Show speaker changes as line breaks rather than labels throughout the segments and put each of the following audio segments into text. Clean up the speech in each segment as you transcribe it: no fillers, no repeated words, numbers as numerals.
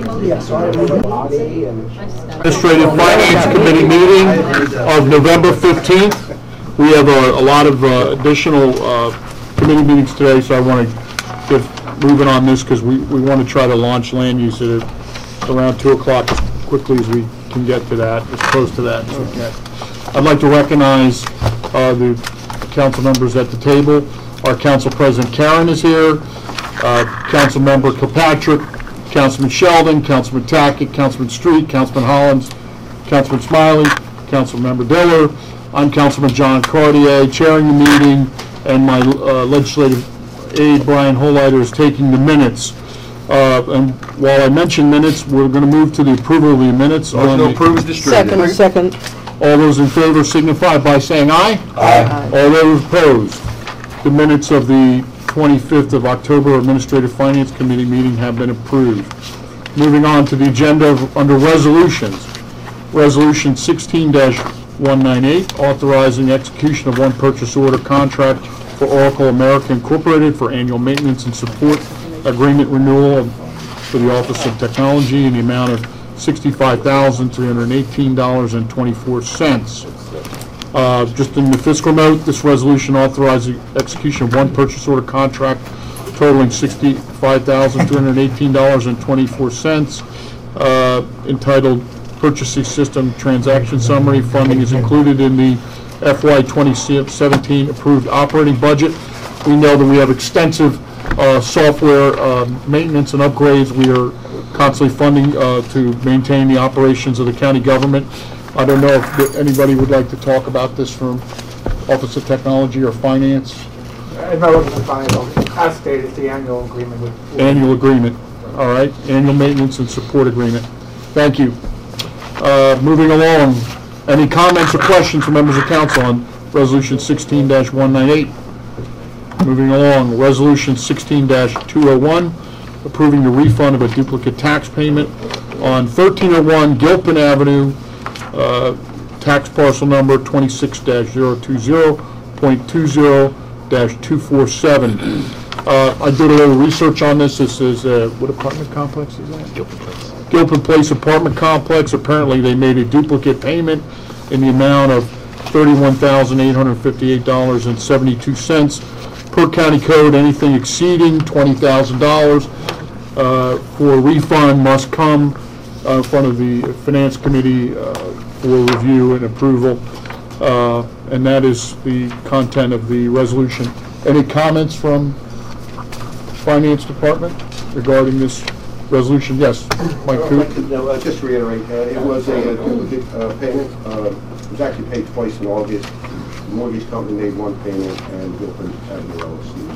Administrative Finance Committee meeting of November 15th. We have a lot of additional committee meetings today, so I want to get moving on this because we want to try to launch land use at around 2 o'clock as quickly as we can get to that, as close to that as we can. I'd like to recognize the council members at the table. Our Council President Karen is here, Council Member Kilpatrick, Councilman Sheldon, Councilman Tackett, Councilman Street, Councilman Hollins, Councilman Smiley, Council Member Diller. I'm Councilman John Cartier, chairing the meeting, and my legislative aide, Brian Holleiter, is taking the minutes. And while I mention minutes, we're going to move to the approval of the minutes.
Motion to approve is distributed.
Second.
All those in favor signify by saying aye.
Aye.
All those opposed. The minutes of the 25th of October Administrative Finance Committee meeting have been approved. Moving on to the agenda under resolutions. Resolution 16-198, authorizing execution of one purchase order contract for Oracle America Incorporated for annual maintenance and support agreement renewal for the Office of Technology in the amount of $65,318.24. Just in the fiscal note, this resolution authorizes execution of one purchase order contract totaling $65,318.24, entitled Purchasing System Transaction Summary. Funding is included in the FY 2017 approved operating budget. We know that we have extensive software maintenance and upgrades. We are constantly funding to maintain the operations of the county government. I don't know if anybody would like to talk about this from Office of Technology or Finance.
No, Office of Finance, as stated, the annual agreement with...
Annual agreement, all right. Annual maintenance and support agreement. Thank you. Moving along, any comments or questions from members of council on Resolution 16-198? Moving along, Resolution 16-201, approving the refund of a duplicate tax payment on 1301 Gilpin Avenue, tax parcel number 26-020.20-247. I did a little research on this. This is, what apartment complex is that?
Gilpin Place.
Gilpin Place apartment complex. Apparently they made a duplicate payment in the amount of $31,858.72. Per county code, anything exceeding $20,000 for a refund must come in front of the Finance Committee for review and approval, and that is the content of the resolution. Any comments from Finance Department regarding this resolution? Yes, Mike Coop.
Just to reiterate, it was a duplicate payment. It was actually paid twice in August. The mortgage company made one payment, and Gilpin Avenue LLC was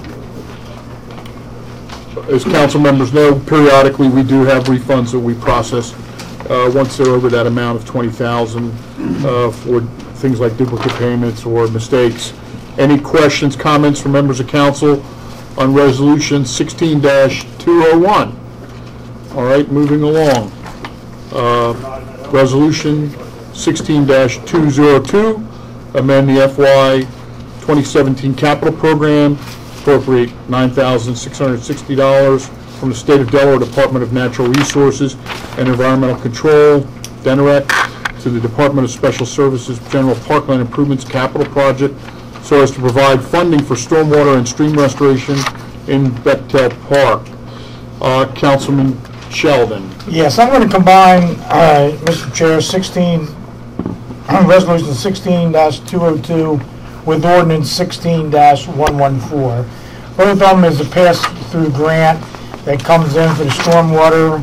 the other.
As council members know, periodically we do have refunds that we process once they're over that amount of $20,000 for things like duplicate payments or mistakes. Any questions, comments from members of council on Resolution 16-201? All right, moving along. Resolution 16-202, amend the FY 2017 capital program, appropriate $9,660 from the State of Delaware Department of Natural Resources and Environmental Control, DENREC, to the Department of Special Services General Parkland Improvements Capital Project, so as to provide funding for stormwater and stream restoration in Bechtel Park. Councilman Sheldon.
Yes, I'm going to combine, Mr. Chair, Resolution 16-202 with Ordinance 16-114. Both of them is a pass-through grant that comes in for the stormwater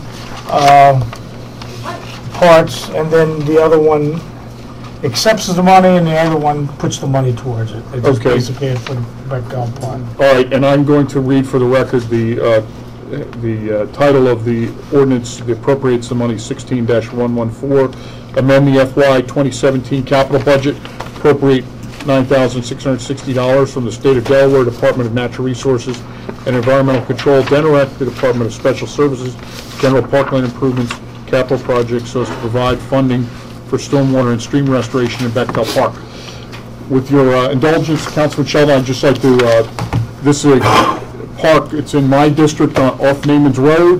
parts, and then the other one accepts the money, and the other one puts the money towards it. It's just basically for the Bechtel Pond.
All right, and I'm going to read for the record the title of the ordinance that appropriates the money, 16-114, amend the FY 2017 capital budget, appropriate $9,660 from the State of Delaware Department of Natural Resources and Environmental Control, DENREC, the Department of Special Services, General Parkland Improvements, capital projects, so as to provide funding for stormwater and stream restoration in Bechtel Park. With your indulgence, Councilman Sheldon, I'd just like to, this is a park, it's in my district off Naaman's Road,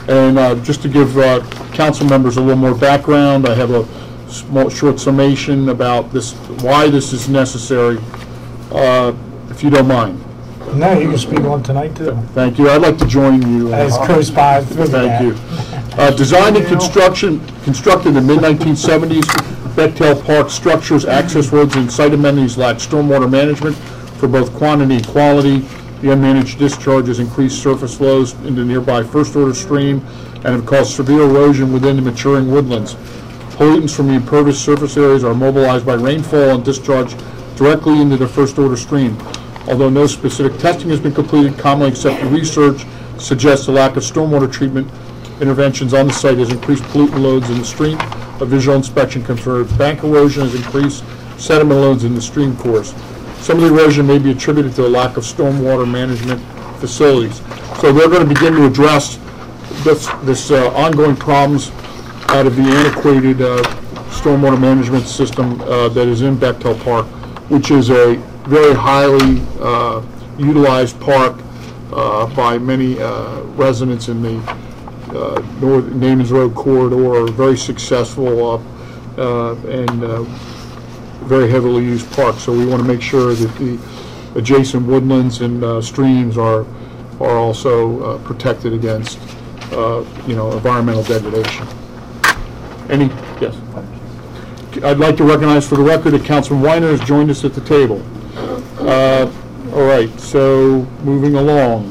And just to give council members a little more background, I have a short summation about this, why this is necessary, if you don't mind.
No, you can speak on tonight too.
Thank you. I'd like to join you.
As co-sponsor.
Thank you. Designed and constructed in the mid-1970s, Bechtel Park structures, access roads, and site amenities lack stormwater management for both quantity and quality. The unmanaged discharges increase surface flows into nearby first-order stream and have caused severe erosion within the maturing woodlands. Pollutants from the impervious surface areas are mobilized by rainfall and discharged directly into the first-order stream. Although no specific testing has been completed, commonly accepted research suggests a lack of stormwater treatment interventions on the site has increased pollutant loads in the stream. A visual inspection confirms bank erosion has increased sediment loads in the stream course. Some of the erosion may be attributed to a lack of stormwater management facilities. So they're going to begin to address this ongoing problems out of the antiquated stormwater management system that is in Bechtel Park, which is a very highly utilized park by many residents in the North Namens Road corridor. Very successful and very heavily used park. So we want to make sure that the adjacent woodlands and streams are also protected against environmental degradation. Yes. I'd like to recognize for the record that Councilman Weiner has joined us at the table. All right, so moving along.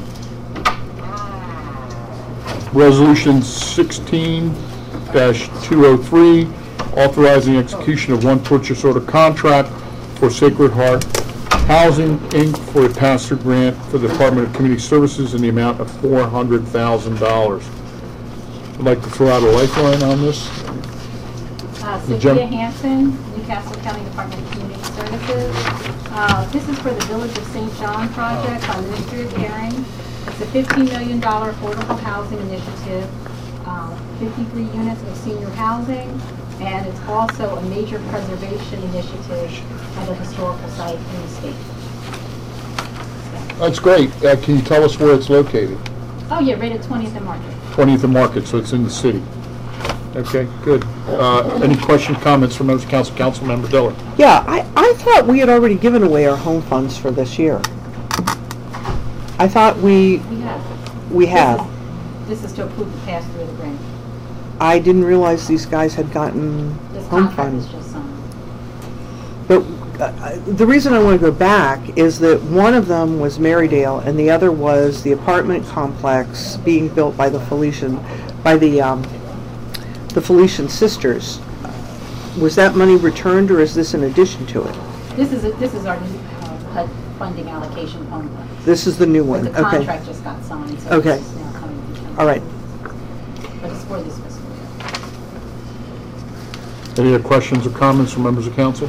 Resolution 16-203, authorizing execution of one purchase order contract for Sacred Heart Housing, Inc. for a pass-through grant for the Department of Community Services in the amount of $400,000. I'd like to throw out a lifeline on this.
Sophia Hanson, Newcastle County Department of Community Services. This is for the Village of St. John project by the Ministry of Caring. It's a $15 million affordable housing initiative, 53 units of senior housing, and it's also a major preservation initiative of a historical site in the state.
That's great. Can you tell us where it's located?
Oh yeah, right at 20th and Market.
20th and Market, so it's in the city. Okay, good. Any questions, comments from members of council? Councilmember Diller.
Yeah, I thought we had already given away our home funds for this year. I thought we have.
This is to approve the pass-through of the grant.
I didn't realize these guys had gotten
This
home
contract
funds.
is just signed.
But the reason I want to go back is that one of them was Marydale and the other was the apartment complex being built by the Felician sisters. Was that money returned or is this in addition to it?
This is our new HUD funding allocation of home funds.
This is the new one.
But the
Okay.
contract just got signed, so
Okay.
this is now coming to council.
All right.
But it's for this fiscal year.
Any other questions or comments from members of council?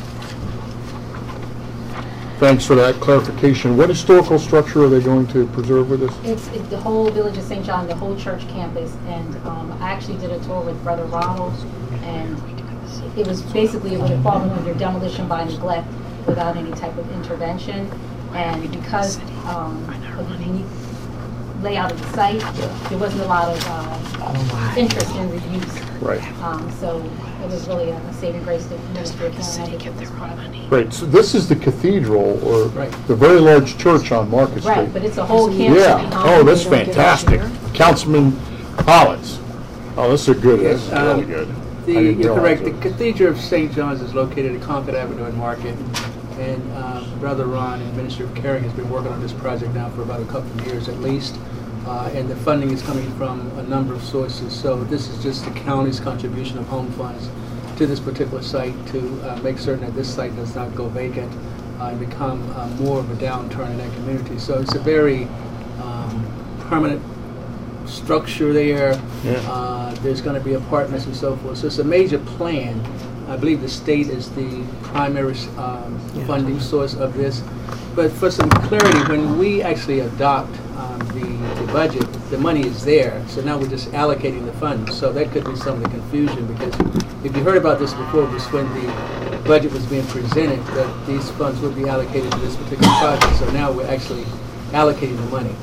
Thanks for that clarification. What historical structure are they going to preserve with this?
It's the whole Village of St. John, the whole church campus, and I actually did a tour with Brother Ronald, and it was basically, it would have fallen under demolition by neglect without any type of intervention, and because of the unique layout of the site, there wasn't a lot of interest in reuse.
Right.
So it was really a saving grace to Ministry of Caring for this project.
Right, so this is the cathedral, or
Right.
the very large church on Market Street.
Right, but it's a whole campus
Yeah,
behind.
oh, that's fantastic. Councilman Collins. Oh, this is good, this is
Yes,
really good. I didn't
You're
realize
correct. The
it.
Cathedral of St. John's is located at Concord Avenue and Market. And Brother Ron and Ministry of Caring has been working on this project now for about a couple of years at least. And the funding is coming from a number of sources. So this is just the county's contribution of home funds to this particular site to make certain that this site does not go vacant and become more of a downturn in that community. So it's a very permanent structure there.
Yeah.
There's going to be apartments and so forth. So it's a major plan. I believe the state is the primary funding source of this. But for some clarity, when we actually adopt the budget, the money is there. So now we're just allocating the funds. So that could be some of the confusion, because if you heard about this before, it was when the budget was being presented that these funds would be allocated to this particular project. So now we're actually allocating the money.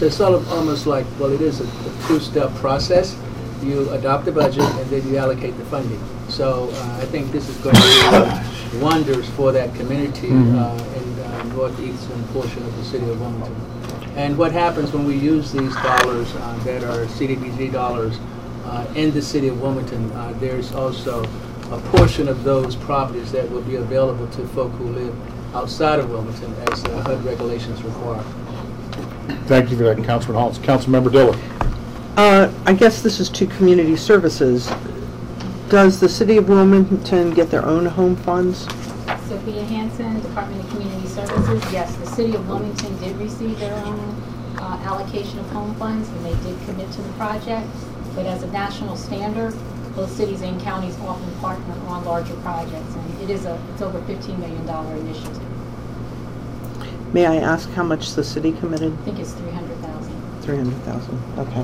So it's sort of almost like, well, it is a two-step process. You adopt the budget and then you allocate the funding. So I think this is going to do wonders for that community in the northeastern portion of the city of Wilmington. And what happens when we use these dollars that are CDBG dollars in the city of Wilmington, there's also a portion of those properties that will be available to folk who live outside of Wilmington as HUD regulations require.
Thank you for that, Councilman Hollis. Councilmember Dillon.
I guess this is to community services. Does the city of Wilmington get their own home funds?
Sophia Hansen, Department of Community Services. Yes, the city of Wilmington did receive their own allocation of home funds, and they did commit to the project. But as a national standard, both cities and counties often partner on larger projects, and it's over $15 million initiative.
May I ask how much the city committed?
I think it's $300,000.
$300,000. Okay.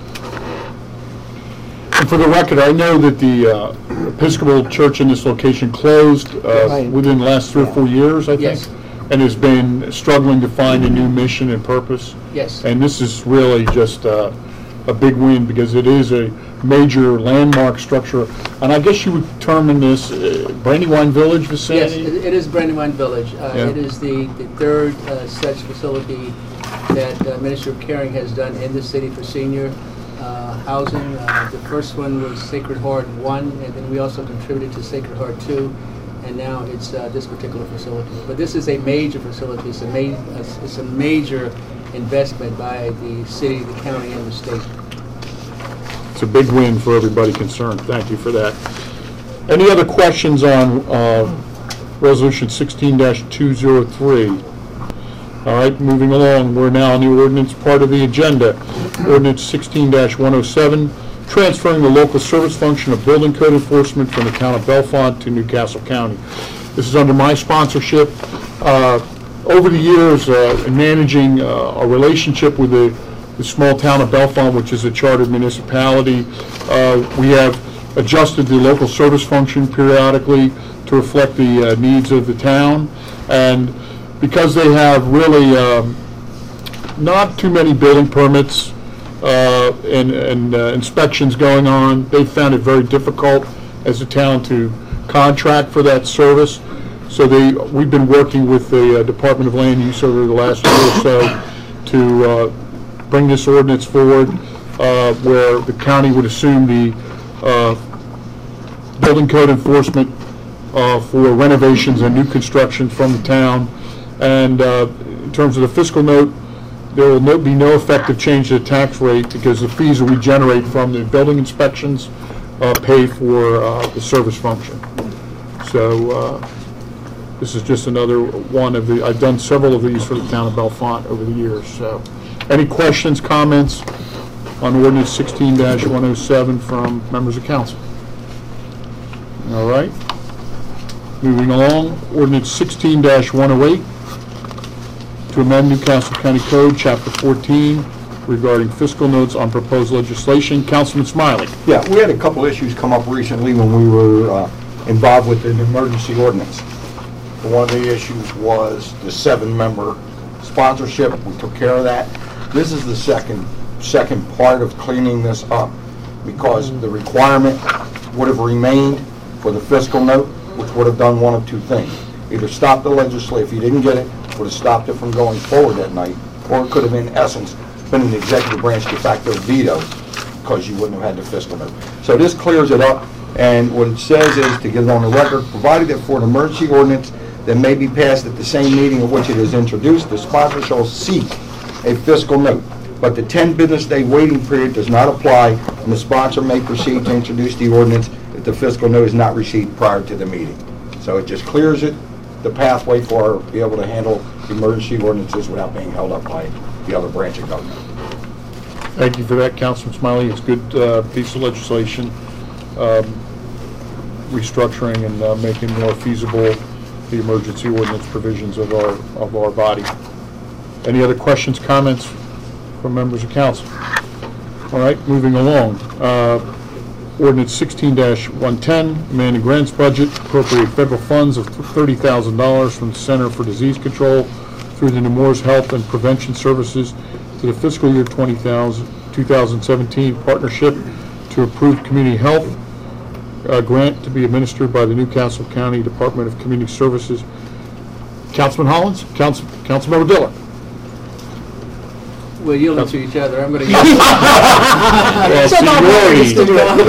And for the record, I know that the Episcopal Church in this location closed
Right.
within the last 3 or 4 years, I think,
Yes.
and has been struggling to find a new mission and purpose.
Yes.
And this is really just a big win because it is a major landmark structure. And I guess you would term this Brandywine Village
Yes,
vicinity?
it is Brandywine Village.
Yeah.
It is the third such facility that Minister of Caring has done in the city for senior housing. The first one was Sacred Heart 1, and then we also contributed to Sacred Heart 2, and now it's this particular facility. But this is a major facility. It's a major investment by the city, the county, and the state.
It's a big win for everybody concerned. Thank you for that. Any other questions on Resolution 16-203? All right, moving along, we're now on the ordinance part of the agenda. Ordinance 16-107, transferring the local service function of building code enforcement from the town of Bellefonte to Newcastle County. This is under my sponsorship. Over the years, in managing a relationship with the small town of Bellefonte, which is a chartered municipality, we have adjusted the local service function periodically to reflect the needs of the town. And because they have really not too many building permits and inspections going on, they've found it very difficult as a town to contract for that service. So we've been working with the Department of Land Use over the last year or so to bring this ordinance forward where the county would assume the building code enforcement for renovations and new construction from the town. And in terms of the fiscal note, there will be no effective change to the tax rate because the fees that we generate from the building inspections pay for the service function. So this is just another one of the, I've done several of these for the town of Bellefonte over the years. So any questions, comments on ordinance 16-107 from members of council? All right. Moving along, ordinance 16-108 to amend Newcastle County Code, Chapter 14, regarding fiscal notes on proposed legislation. Councilman Smiley.
Yeah, we had a couple issues come up recently when we were involved with an emergency ordinance. One of the issues was the 7-member sponsorship. We took care of that. This is the second part of cleaning this up because the requirement would have remained for the fiscal note, which would have done one of two things. Either stop the legislation, if you didn't get it, would have stopped it from going forward that night, or it could have, in essence, been an executive branch de facto veto because you wouldn't have had the fiscal note. So this clears it up, and what it says is, to get it on the record, provided that for an emergency ordinance that may be passed at the same meeting of which it is introduced, the sponsor shall seek a fiscal note. But the 10 business day waiting period does not apply, and the sponsor may proceed to introduce the ordinance if the fiscal note is not received prior to the meeting. So it just clears it, the pathway for be able to handle emergency ordinances without being held up by the other branch of government.
Thank you for that, Councilman Smiley. It's a good piece of legislation, restructuring and making more feasible the emergency ordinance provisions of our body. Any other questions, comments from members of council? All right, moving along. Ordinance 16-110, amending grants budget, appropriate federal funds of $30,000 from the Center for Disease Control through the Nemours Health and Prevention Services to the fiscal year 2017 partnership to improve community health grant to be administered by the Newcastle County Department of Community Services. Councilman Hollins, Councilmember Dillon.
We're yielding to each other. I'm going to
Seniority.
He's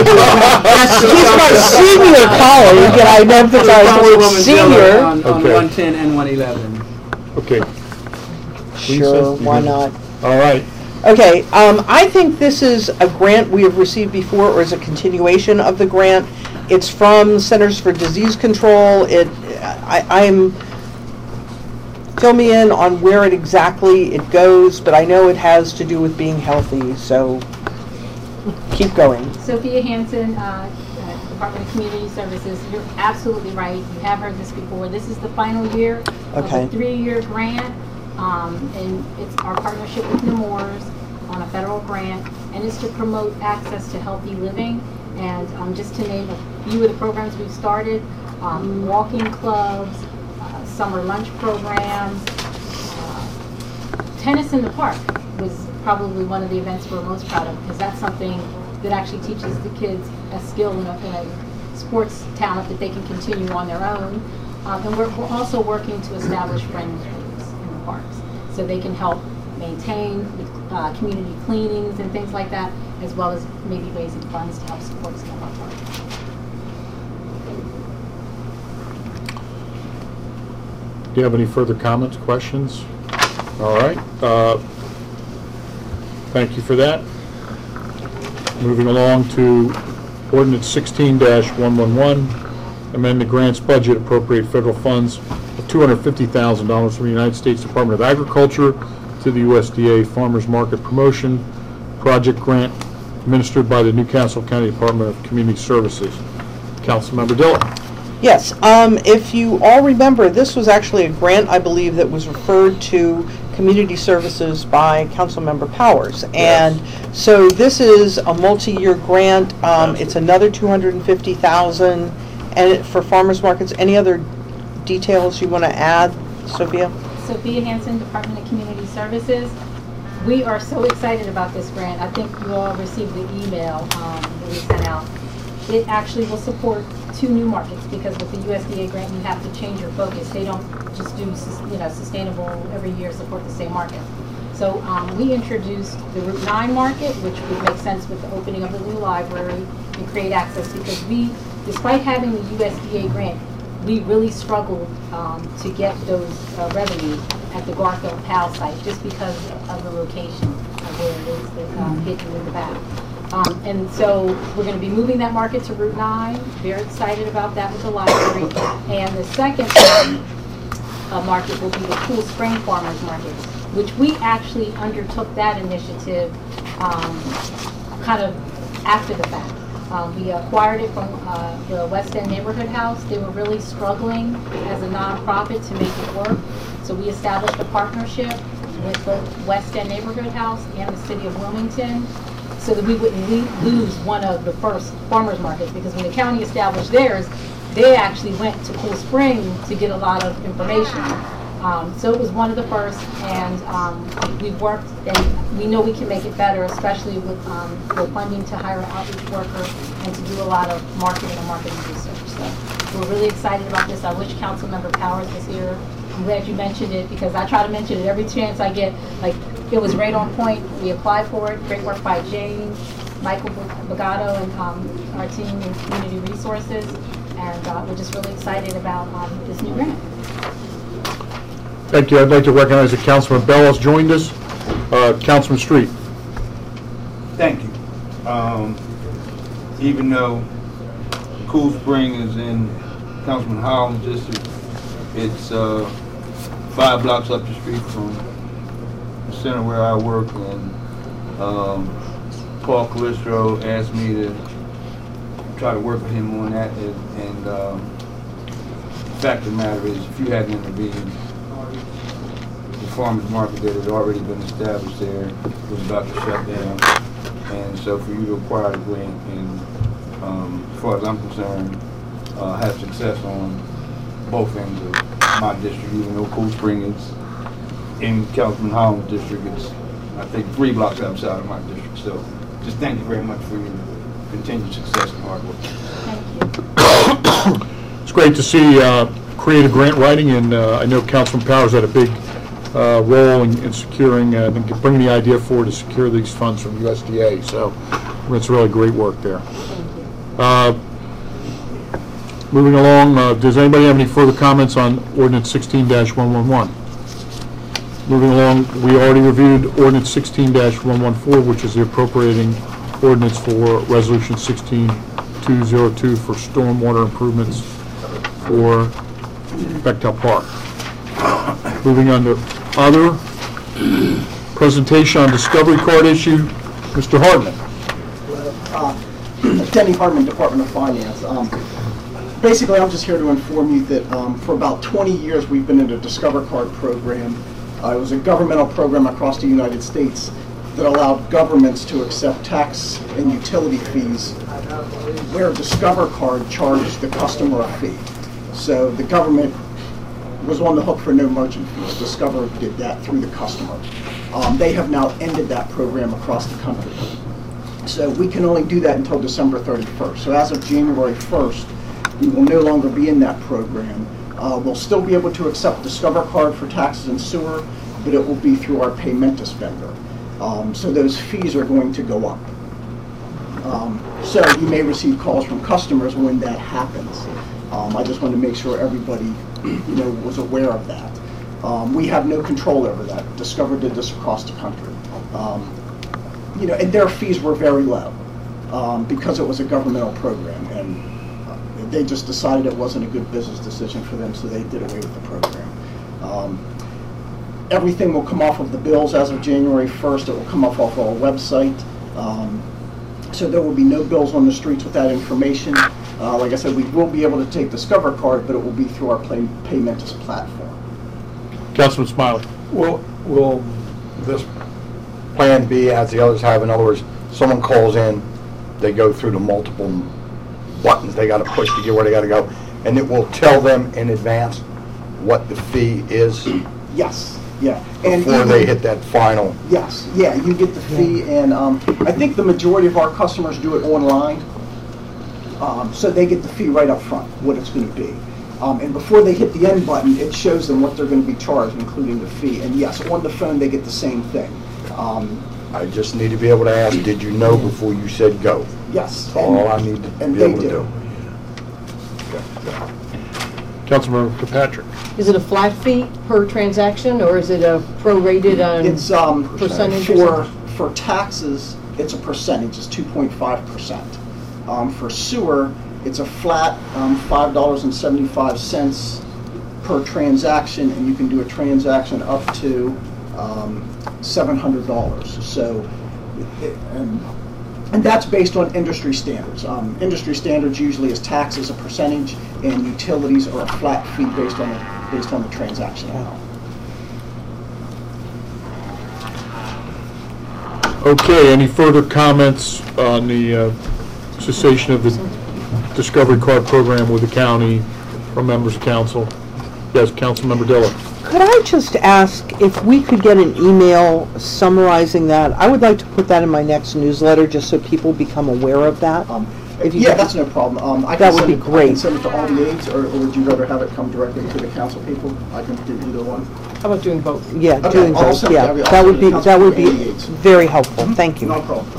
my senior colleague, and I emphasize the word senior.
on
Okay.
110 and 111.
Okay.
Sure, why not?
All right.
Okay, I think this is a grant we have received before, or is a continuation of the grant. It's from Centers for Disease Control. I'm fill me in on where it exactly it goes, but I know it has to do with being healthy, so keep going.
Sophia Hansen, Department of Community Services. You're absolutely right. You have heard this before. This is the final year of
Okay.
the 3-year grant, and it's our partnership with Nemours on a federal grant, and it's to promote access to healthy living. And just to name a few of the programs we've started, walking clubs, summer lunch programs, tennis in the park was probably one of the events we're most proud of, because that's something that actually teaches the kids a skill and a sports talent that they can continue on their own. And we're also working to establish friends groups in the parks, so they can help maintain community cleanings and things like that, as well as maybe raising funds to help support some of our parks.
Do you have any further comments, questions? All right. Thank you for that. Moving along to ordinance 16-111, amend the grants budget, appropriate federal funds of $250,000 from the United States Department of Agriculture to the USDA Farmers Market Promotion Project Grant administered by the Newcastle County Department of Community Services. Councilmember Dillon.
Yes, if you all remember, this was actually a grant, I believe, that was referred to Community Services by Councilmember Powers. And so this is a multi-year grant. It's another $250,000 and for farmers markets. Any other details you want to add, Sophia?
Sophia Hansen, Department of Community Services. We are so excited about this grant. I think you all received the email that we sent out. It actually will support 2 new markets, because with the USDA grant you have to change your focus. They don't just do sustainable every year, support the same market. So we introduced the Route 9 market, which would make sense with the opening of the new library and create access, because we, despite having the USDA grant, we really struggled to get those revenues at the Garfield PAL site, just because of the location of where it is hidden in the back. And so we're going to be moving that market to Route 9. Very excited about that with the library. And the second market will be the Cool Spring Farmers Market, which we actually undertook that initiative kind of after the fact. We acquired it from the West End Neighborhood House. They were really struggling as a nonprofit to make it work. So we established a partnership with both West End Neighborhood House and the City of Wilmington, so that we wouldn't lose one of the first farmers markets, because when the county established theirs, they actually went to Cool Spring to get a lot of information. So it was one of the first, and we've worked, and we know we can make it better, especially with the funding to hire an outreach worker and to do a lot of marketing and marketing research. So we're really excited about this. I wish Councilmember Powers was here. I'm glad you mentioned it, because I try to mention it every chance I get. Like, it was right on point. We applied for it. Great work by James, Michael Bagato, and our team in Community Resources. And we're just really excited about this new grant.
Thank you. I'd like to recognize that Councilman Bell has joined us. Councilman Street.
Thank you. Even though Cool Spring is in Councilman Howland's district, it's 5 blocks up the street from the center where I work, and Paul Calistro asked me to try to work with him on that, and the fact of the matter is, if you hadn't intervened, the farmers market that had already been established there was about to shut down. And so for you to acquire the grant and, as far as I'm concerned, have success on both ends of my district, even though Cool Spring is in Councilman Holland's district, I think 3 blocks outside of my district. So just thank you very much for your continued success and hard work.
Thank you.
It's great to see creative grant writing, and I know Councilman Powers had a big role in securing, bringing the idea forward to secure these funds from USDA. So it's really great work there. Moving along, does anybody have any further comments on Ordinance 16-111? Moving along, we already reviewed Ordinance 16-114, which is the appropriating ordinance for Resolution 16202 for stormwater improvements for Bechtel Park. Moving on to other, presentation on Discovery Card issue, Mr. Hardman.
Denny Hardman, Department of Finance. Basically, I'm just here to inform you that for about 20 years we've been in a Discover Card program. It was a governmental program across the United States that allowed governments to accept tax and utility fees where Discover Card charged the customer a fee. So the government was on the hook for no merchant fees. Discover did that through the customer. They have now ended that program across the country. So we can only do that until December 31st. So as of January 1st, we will no longer be in that program. We'll still be able to accept Discover Card for taxes and sewer, but it will be through our Paymentus vendor. So those fees are going to go up. So you may receive calls from customers when that happens. I just want to make sure everybody was aware of that. We have no control over that. Discover did this across the country. And their fees were very low because it was a governmental program, and they just decided it wasn't a good business decision for them, so they did away with the program. Everything will come off of the bills as of January 1st. It will come off our website. So there will be no bills on the streets with that information. Like I said, we will be able to take Discover Card, but it will be through our Paymentus platform.
Councilman Smiley.
Will this plan be as the others have? In other words, someone calls in, they go through the multiple buttons they got to push to get where they got to go, and it will tell them in advance what the fee is?
Yes. Yeah. And
before they hit that final?
Yes. Yeah, you get the fee, and I think the majority of our customers do it online, so they get the fee right up front, what it's going to be. And before they hit the end button, it shows them what they're going to be charged, including the fee. And yes, on the phone they get the same thing.
I just need to be able to ask, did you know before you said go?
Yes.
That's all I need to be able to do.
Councilman Kirkpatrick.
Is it a flat fee per transaction, or is it a prorated on percentage?
For taxes, it's a percentage. It's 2.5%. For sewer, it's a flat $5.75 per transaction, and you can do a transaction up to $700. So, and that's based on industry standards. Industry standards usually is tax as a percentage, and utilities are a flat fee based on the transaction amount.
Okay, any further comments on the cessation of the Discovery Card program with the county from members of council? Yes, Councilmember Dillon.
Could I just ask if we could get an email summarizing that? I would like to put that in my next newsletter just so people become aware of that.
Yeah, that's no problem.
That would be great.
I can send it to all the aides, or would you rather have it come directly to the council people? I can do either one.
How about doing both?
Yeah,
Okay,
doing
I'll
both,
send
yeah.
it-
That would be
I'll send it to the aides.
very helpful. Thank you.
No problem.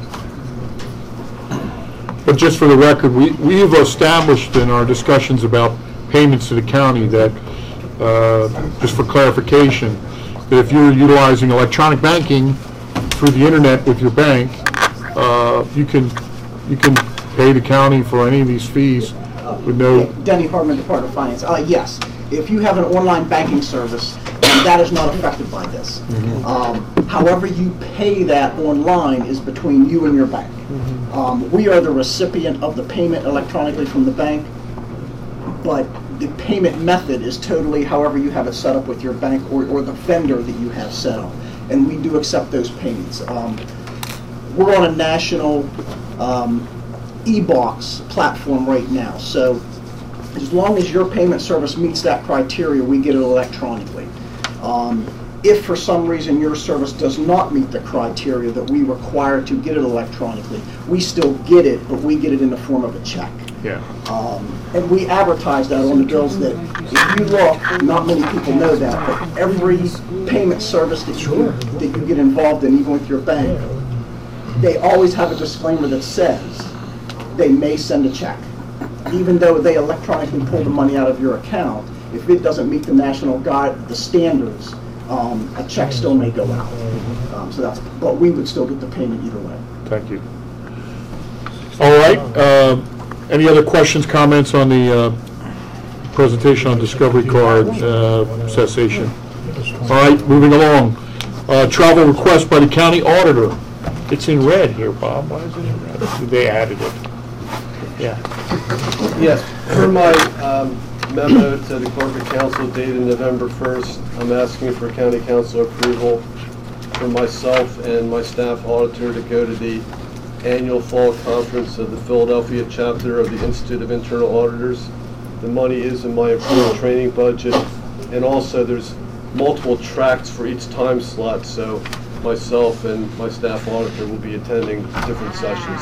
But just for the record, we've established in our discussions about payments to the county that, just for clarification, that if you're utilizing electronic banking through the internet with your bank, you can pay the county for any of these fees with no...
Denny Hardman, Department of Finance. Yes, if you have an online banking service, that is not affected by this. However you pay that online is between you and your bank. We are the recipient of the payment electronically from the bank, but the payment method is totally however you have it set up with your bank or the vendor that you have set up. And we do accept those payments. We're on a national e-box platform right now, so as long as your payment service meets that criteria, we get it electronically. If for some reason your service does not meet the criteria that we require to get it electronically, we still get it, but we get it in the form of a check.
Yeah.
And we advertise that on the bills that, if you look, not many people know that, but every payment service that you get involved in, even with your bank, they always have a disclaimer that says they may send a check. Even though they electronically pull the money out of your account, if it doesn't meet the national guide, the standards, a check still may go out. But we would still get the payment either way.
Thank you. All right. Any other questions, comments on the presentation on Discovery Card cessation? All right, moving along. Travel request by the county auditor. It's in red here, Bob. Why is it in red? They added it. Yeah.
Yes, per my memo to the corporate council dated November 1st, I'm asking for county council approval for myself and my staff auditor to go to the annual fall conference of the Philadelphia chapter of the Institute of Internal Auditors. The money is in my approved training budget, and also there's multiple tracks for each time slot, so myself and my staff auditor will be attending different sessions.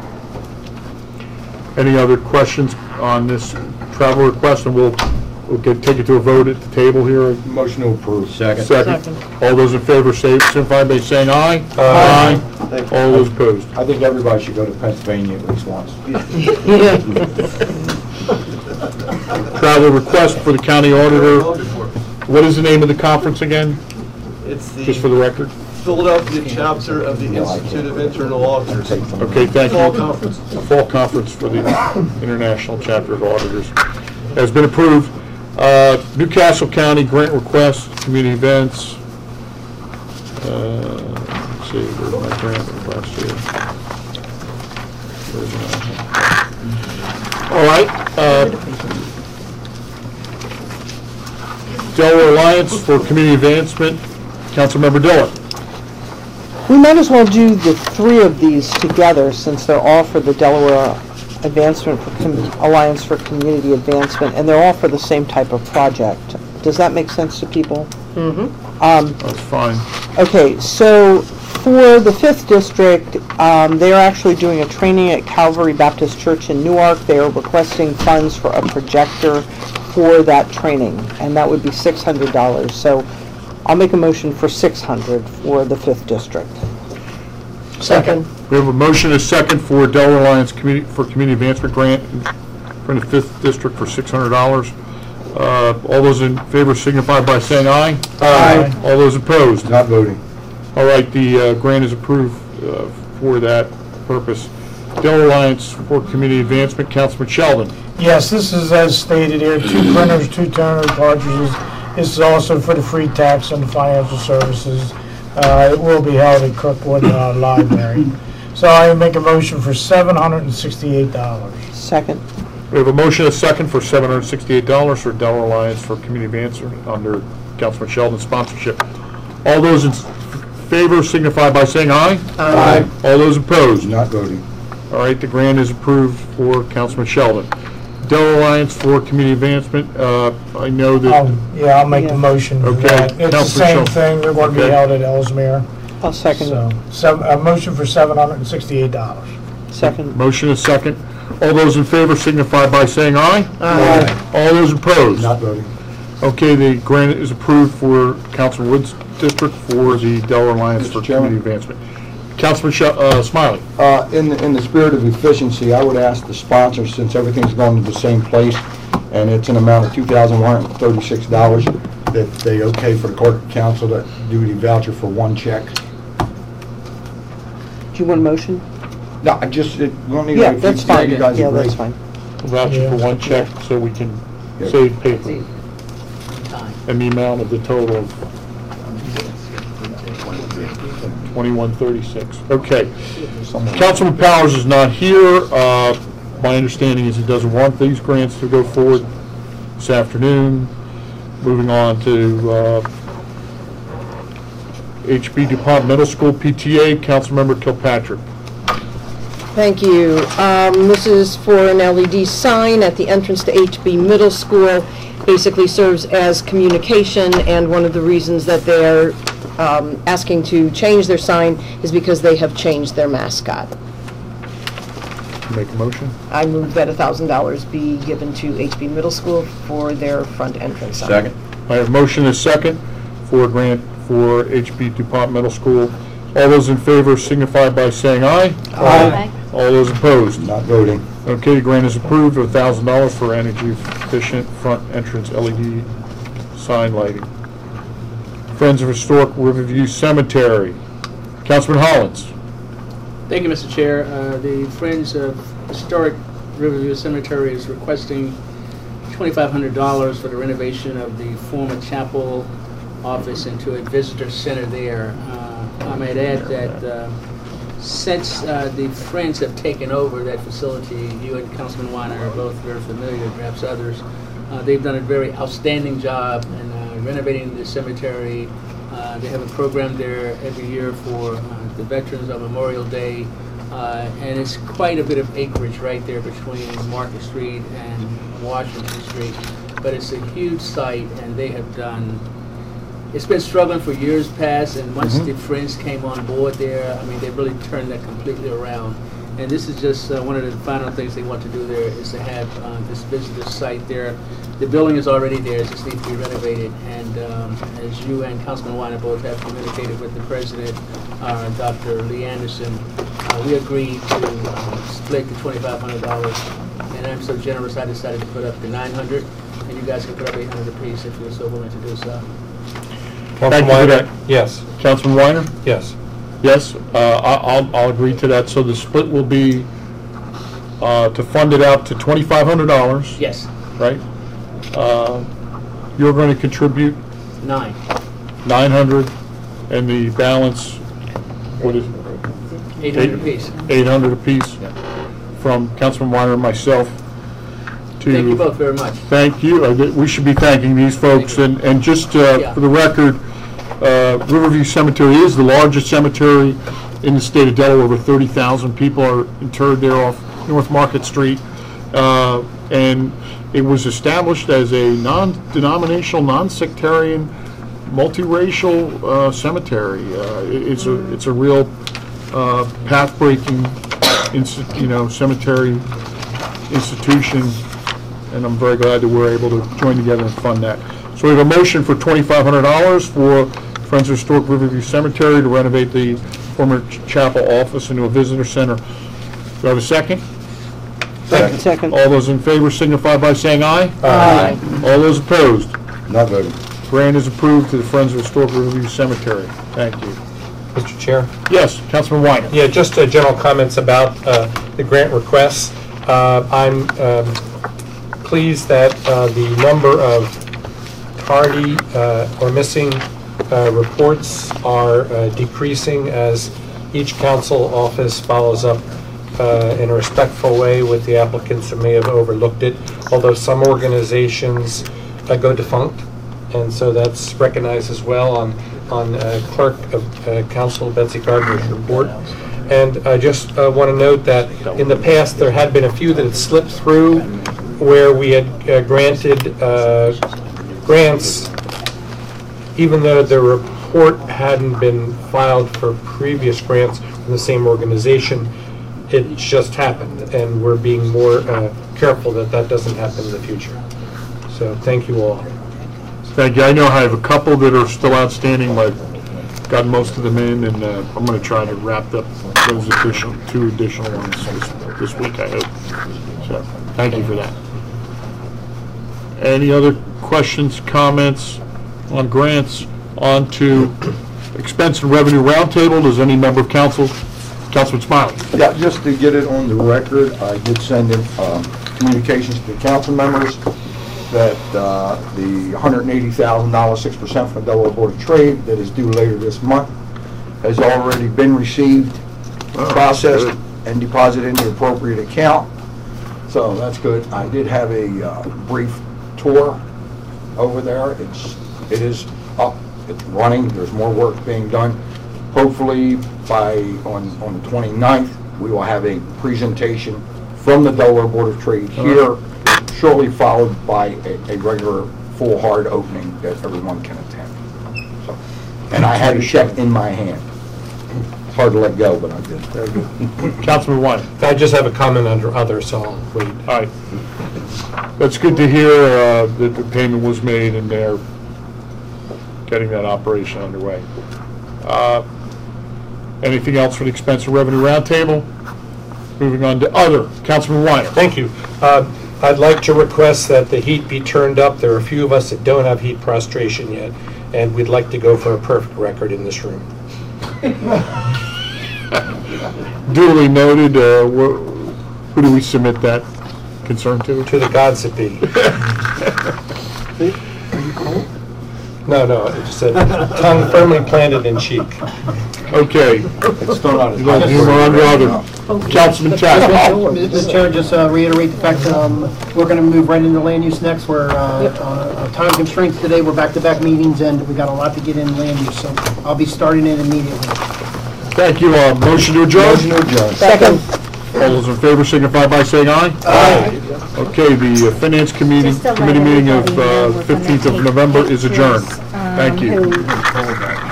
Any other questions on this travel request? And we'll take it to a vote at the table here.
Motion to approve. Second.
Second. All those in favor signify by saying aye.
Aye.
All those opposed.
I think everybody should go to Pennsylvania at least once.
Travel request for the county auditor. What is the name of the conference again?
It's
Just for the record?
Philadelphia chapter of the Institute of Internal Auditors.
Okay, thank you.
Fall conference.
A fall conference for the International Chapter of Auditors has been approved. Newcastle County grant request, community events. Let's see, where's my grant request here? All right. Delaware Alliance for Community Advancement, Councilmember Dillon.
We might as well do the three of these together since they're all for the Delaware Alliance for Community Advancement, and they're all for the same type of project. Does that make sense to people?
Mm-hmm.
That's fine.
Okay, so for the 5th District, they are actually doing a training at Calvary Baptist Church in Newark. They are requesting funds for a projector for that training, and that would be $600. So I'll make a motion for $600 for the 5th District.
Second.
We have a motion and a second for Delaware Alliance for Community Advancement Grant for the 5th District for $600. All those in favor signify by saying aye.
Aye.
All those opposed?
Not voting.
All right, the grant is approved for that purpose. Delaware Alliance for Community Advancement, Councilman Sheldon.
Yes, this is as stated here, 2 printers, 2 toner cartridges. This is also for the free tax and the financial services. It will be held at Kirkwood Library. So I make a motion for $768.
Second.
We have a motion and a second for $768 for Delaware Alliance for Community Advancement under Councilman Sheldon's sponsorship. All those in favor signify by saying aye.
Aye.
All those opposed?
Not voting.
All right, the grant is approved for Councilman Sheldon. Delaware Alliance for Community Advancement, I know that...
Yeah, I'll make the motion for
Okay,
that. It's the
Councilman
same
Sheldon.
thing, they're going to be
Okay.
held at Ellesmere.
I'll second it.
So, a motion for $768.
Second.
Motion is second. All those in favor signify by saying aye.
Aye.
All those opposed?
Not voting.
Okay, the grant is approved for Councilman Wood's district for the Delaware Alliance for
Mr. Chairman.
Community Advancement. Councilman Smiley.
In the spirit of efficiency, I would ask the sponsors, since everything's going to the same place, and it's an amount of $2,136, that they okay for the corporate council to do the voucher for one check.
Do you want a motion?
No, I just, we'll need
Yeah,
if
that's
you
fine.
guys
Yeah,
agree.
that's fine.
Voucher for one check so we can save paper. And the amount of the total of $2136. Okay. Councilman Powers is not here. My understanding is he doesn't want these grants to go forward this afternoon. Moving on to HB DuPont Middle School PTA, Councilmember Kilpatrick.
Thank you. This is for an LED sign at the entrance to HB Middle School. basically serves as communication, and one of the reasons that they're asking to change their sign is because they have changed their mascot.
Make a motion?
I move that $1,000 be given to HB Middle School for their front entrance sign.
Second.
I have motion and second for a grant for HB DuPont Middle School. All those in favor signify by saying aye.
Aye.
All those opposed?
Not voting.
Okay, the grant is approved of $1,000 for energy efficient front entrance LED sign lighting. Friends of Historic Riverview Cemetery. Councilman Hollins.
Thank you, Mr. Chair. The Friends of Historic Riverview Cemetery is requesting $2,500 for the renovation of the former chapel office into a visitor center there. I might add that since the Friends have taken over that facility, you and Councilman Weiner are both very familiar, perhaps others. They've done a very outstanding job in renovating the cemetery. They have a program there every year for the veterans on Memorial Day, and it's quite a bit of acreage right there between Market Street and Washington Street. But it's a huge site, and they have done. It's been struggling for years past, and once the Friends came on board there, I mean, they really turned that completely around. And this is just one of the final things they want to do there is to have this visitor site there. The building is already there, it just needs to be renovated. And as you and Councilman Weiner both have communicated with the President, Dr. Lee Anderson, we agreed to split the $2,500. And I'm so generous, I decided to put up the $900, and you guys can put up $800 apiece if you're so willing to do so.
Thank you for that.
Yes.
Councilman Weiner?
Yes.
Yes, I'll agree to that. So the split will be to fund it out to $2,500.
Yes.
Right? You're going to contribute $900, and the balance, what is it?
$800 apiece.
$800 apiece from Councilman Weiner and myself.
Thank you both very much.
Thank you. We should be thanking these folks. And just for the record, Riverview Cemetery is the largest cemetery in the state of Delaware. Over 30,000 people are interred there off North Market Street. And it was established as a non-denominational, non-sectarian, multiracial cemetery. It's a real path-breaking, cemetery institution. And I'm very glad that we're able to join together and fund that. So we have a motion for $2,500 for Friends of Historic Riverview Cemetery to renovate the former chapel office into a visitor center. Do I have a second?
Second.
All those in favor signify by saying aye.
Aye.
All those opposed?
Not voting.
Grant is approved to the Friends of Historic Riverview Cemetery. Thank you.
Mr. Chair?
Yes, Councilman Weiner.
Yeah, just general comments about the grant requests. I'm pleased that the number of tardy or missing reports are decreasing as each council office follows up in a respectful way with the applicants who may have overlooked it, although some organizations go defunct, and so that's recognized as well on Clerk of Council Betsy Gardner's report. And I just want to note that in the past there had been a few that had slipped through where we had granted grants even though the report hadn't been filed for previous grants from the same organization. It just happened, and we're being more careful that that doesn't happen in the future. So thank you all.
Thank you. I know I have a couple that are still outstanding, but I've got most of them in, and I'm going to try to wrap up those two additional ones this week, I hope. So thank you for that. Any other questions, comments on grants? On to expense and revenue roundtable. Does any member of council? Councilman Smiley.
Yeah, just to get it on the record, I did send in communications to the council members that the $180,000, 6% from the Delaware Board of Trade that is due later this month has already been received, processed, and deposited in the appropriate account. So that's good. I did have a brief tour over there. It is up, it's running. There's more work being done. Hopefully on the 29th, we will have a presentation from the Delaware Board of Trade here shortly followed by a regular full hard opening that everyone can attend. So, and I had a check in my hand. It's hard to let go, but I did.
Very good. Councilman Weiner.
I just have a comment under other, so I'll wait.
All right. That's good to hear that the payment was made and they're getting that operation underway. Anything else for the expense and revenue roundtable? Moving on to other. Councilman Weiner.
Thank you. I'd like to request that the heat be turned up. There are a few of us that don't have heat prostration yet, and we'd like to go for a perfect record in this room.
Duly noted. Who do we submit that concern to?
To the gods that be. No, it just said tongue firmly planted in cheek.
Okay.
It's still not as
You guys move on to other. Councilman Chapman.
Mr. Chair, just reiterate the fact we're going to move right into land use next. We're time constraints today. We're back-to-back meetings, and we got a lot to get in land use, so I'll be starting it immediately.
Thank you. Motion to adjourn?
Motion to adjourn.
Second.
All those in favor signify by saying aye. Aye. Okay, the Finance Committee meeting of 15th of November is adjourned. Thank you.